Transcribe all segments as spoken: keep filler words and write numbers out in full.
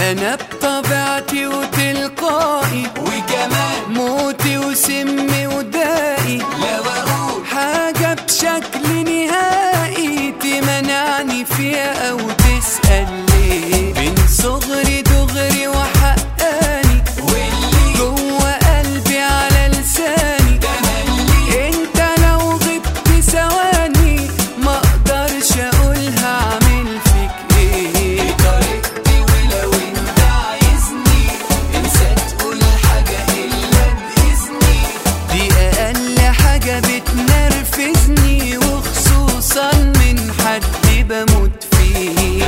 أنا بطبيعتي وتلقائي، وكمان موتي وسمي ودائي. لو أقول حاجة بشكل نهائي تمنعني فيها أو تسأل ليه، من صغري دغري وحقاني، واللي جوه قلبي على لساني تملي. انت لو غبت ثواني ما اقدرش اقولها اعمل فيك ايه. بطريقتي ولو انت عايزني انسى تقول حاجة الا باذني، دي اقل حاجة بتنرفزني، وخصوصا من حد بموت فيه.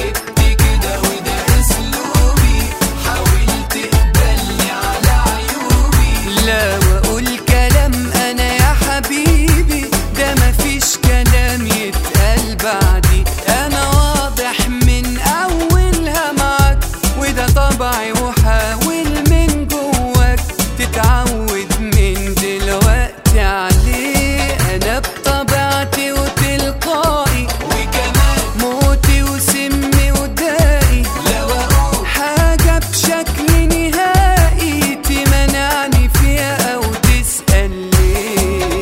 لا واقول كلام انا يا حبيبي، ده مفيش كلام يتقال بعدي. انا واضح من اولها معاك، وده طبعي، وحاول من جواك تتعود من دلوقتي عليه. انا بطبيعتي وتلقائي، وكمان موتي وسمي ودائي. لو اقول حاجة بشكل نهائي تمنعني فيها أو تسأل ليه.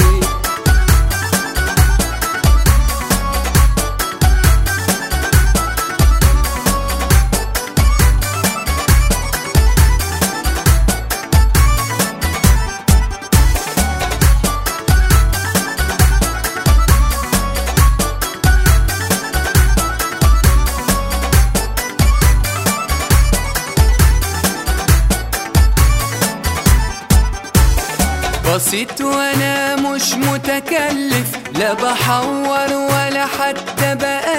بسيط وانا مش متكلف، لا بحور ولا حتى بقى